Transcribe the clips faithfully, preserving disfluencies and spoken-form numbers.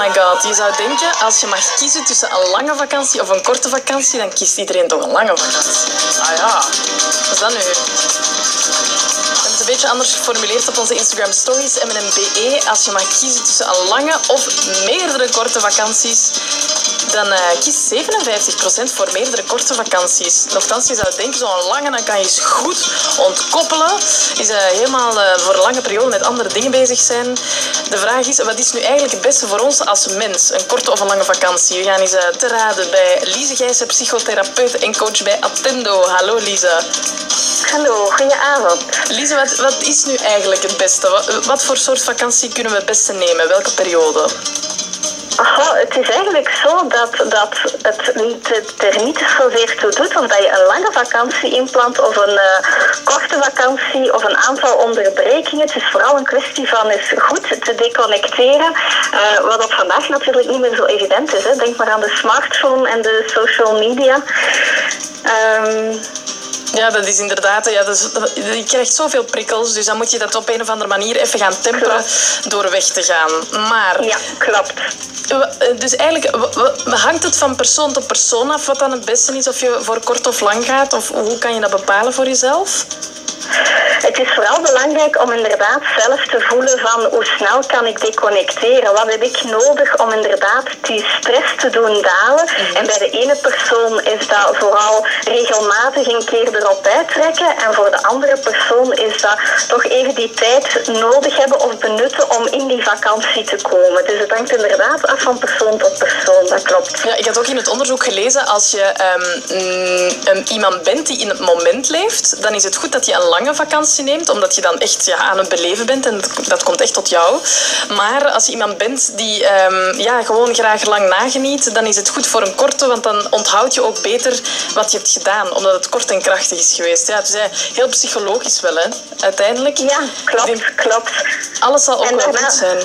my god, je zou denken, als je mag kiezen tussen een lange vakantie of een korte vakantie, dan kiest iedereen toch een lange vakantie. Ah ja, wat is dat nu? We hebben het een beetje anders geformuleerd op onze Instagram stories, M N M B E. Als je mag kiezen tussen een lange of meerdere korte vakanties, dan uh, kiest zevenenvijftig procent voor meerdere korte vakanties. Nochtans, je zou denken, zo'n lange, dan kan je eens goed ontkoppelen. Is uh, helemaal uh, voor een lange periode met andere dingen bezig zijn. De vraag is, wat is nu eigenlijk het beste voor ons als mens? Een korte of een lange vakantie? We gaan eens uh, te raden bij Lise Gijssen, psychotherapeut en coach bij Attendo. Hallo Lise. Hallo, goedenavond. Lise, wat, wat is nu eigenlijk het beste? Wat, wat voor soort vakantie kunnen we het beste nemen? Welke periode? Oh, het is eigenlijk zo dat, dat het, niet, het er niet zozeer toe doet of dat je een lange vakantie inplant of een uh, korte vakantie of een aantal onderbrekingen. Het is vooral een kwestie van eens goed te deconnecteren, uh, wat op vandaag natuurlijk niet meer zo evident is. Hè. Denk maar aan de smartphone en de social media. Um, Ja, dat is inderdaad... Ja, dat is, je krijgt zoveel prikkels, dus dan moet je dat op een of andere manier even gaan temperen door weg te gaan. Maar... Ja, klopt. Dus eigenlijk hangt het van persoon tot persoon af wat dan het beste is, of je voor kort of lang gaat, of hoe kan je dat bepalen voor jezelf? Het is vooral belangrijk om inderdaad zelf te voelen van hoe snel kan ik deconnecteren. Wat heb ik nodig om inderdaad die stress te doen dalen. Mm-hmm. En bij de ene persoon is dat vooral regelmatig een keer erop uittrekken. En voor de andere persoon is dat toch even die tijd nodig hebben of benutten om in die vakantie te komen. Dus het hangt inderdaad af van persoon tot persoon, dat klopt. Ja, ik had ook in het onderzoek gelezen, als je um, um, iemand bent die in het moment leeft, dan is het goed dat je een lange vakantie neemt, omdat je dan echt ja, aan het beleven bent en dat, dat komt echt tot jou. Maar als je iemand bent die um, ja, gewoon graag lang nageniet, dan is het goed voor een korte, want dan onthoud je ook beter wat je hebt gedaan, omdat het kort en krachtig is geweest. Ja, het is heel psychologisch wel, hè, uiteindelijk. Ja, klopt, klopt. Alles zal ook en wel daarna... goed zijn.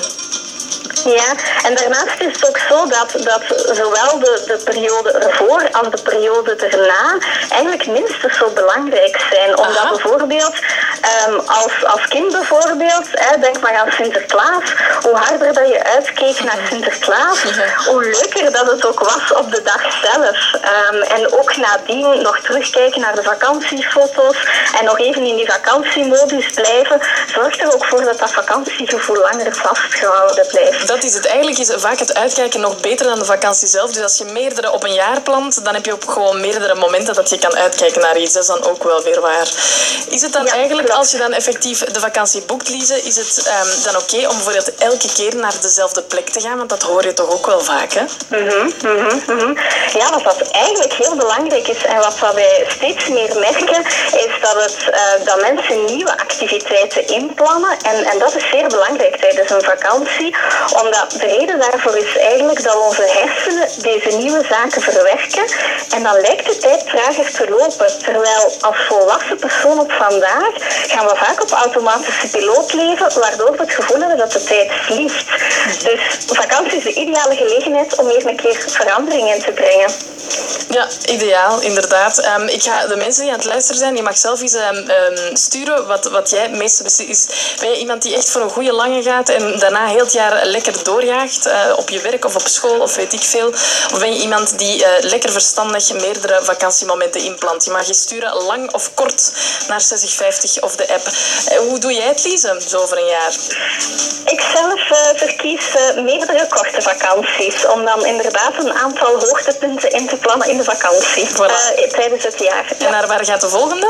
Ja, en daarnaast is het ook zo dat, dat zowel de, de periode ervoor als de periode erna eigenlijk minstens zo belangrijk zijn. Omdat Aha. bijvoorbeeld, um, als, als kind bijvoorbeeld, hè, denk maar aan Sinterklaas, hoe harder dat je uitkeek naar Sinterklaas, ja. hoe leuker dat het ook was op de dag zelf. Um, en ook nadien nog terugkijken naar de vakantiefoto's en nog even in die vakantiemodus blijven, zorgt er ook voor dat dat vakantiegevoel langer vastgehouden blijft. Dat is het. Eigenlijk is vaak het uitkijken nog beter dan de vakantie zelf. Dus als je meerdere op een jaar plant, dan heb je ook gewoon meerdere momenten dat je kan uitkijken naar iets. Dat is dan ook wel weer waar. Is het dan ja, eigenlijk, klopt. Als je dan effectief de vakantie boekt, Lise, is het um, dan oké okay om bijvoorbeeld elke keer naar dezelfde plek te gaan? Want dat hoor je toch ook wel vaak, hè? Mm-hmm, mm-hmm, mm-hmm. Ja, wat dat eigenlijk heel belangrijk is en wat wij steeds meer merken, is dat, het, uh, dat mensen nieuwe activiteiten inplannen. En, en dat is zeer belangrijk tijdens een vakantie, omdat de reden daarvoor is eigenlijk dat onze hersenen deze nieuwe zaken verwerken en dan lijkt de tijd trager te lopen. Terwijl als volwassen persoon op vandaag gaan we vaak op automatische piloot leven, waardoor we het gevoel hebben dat de tijd vliegt. Dus vakantie is de ideale gelegenheid om hier een keer verandering in te brengen. Ja, ideaal, inderdaad. Um, ik ga de mensen die aan het luisteren zijn, je mag zelf eens um, um, sturen wat, wat jij het meeste beslist is. Ben je iemand die echt voor een goede lange gaat en daarna heel het jaar lekker doorjaagt, uh, op je werk of op school of weet ik veel? Of ben je iemand die uh, lekker verstandig meerdere vakantiemomenten inplant? Je mag je sturen lang of kort naar zestig vijftig of de app. Uh, hoe doe jij het, Lise, zo over een jaar? Ik zelf uh, verkies uh, meerdere korte vakanties, om dan inderdaad een aantal hoogtepunten in te plannen in de vakantie, voilà. uh, tijdens het jaar. En naar waar gaat de volgende?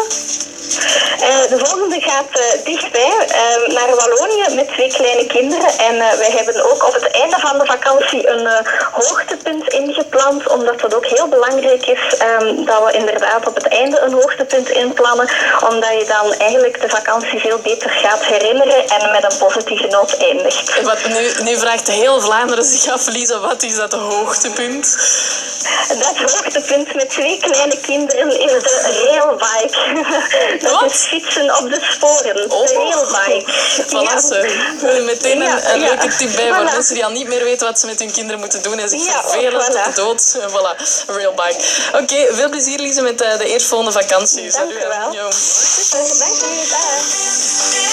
Uh, de volgende gaat uh, dichtbij, uh, naar Wallonië met twee kleine kinderen. En uh, wij hebben ook op het einde van de vakantie een uh, hoogtepunt ingepland, omdat het ook heel belangrijk is um, dat we inderdaad op het einde een hoogtepunt inplannen, omdat je dan eigenlijk de vakantie veel beter gaat herinneren en met een positieve noot eindigt. Wat, nu, nu vraagt heel Vlaanderen zich af, Lise, wat is dat hoogtepunt? Dat hoogtepunt met twee kleine kinderen is de railbike. Dat Wat? is fietsen op de sporen. Oh. De railbike. Voilà, ja. Meteen een, een ja, leuke ja. tip bij Voilà. voor mensen die al niet meer weten wat ze met hun kinderen moeten doen en zich Ja, vervelen voilà. tot de dood. Voilà, railbike. Oké, okay, veel plezier, Lise, met de, de eerstvolgende vakantie. Dank u wel. Yo. Super, dank u. Dag.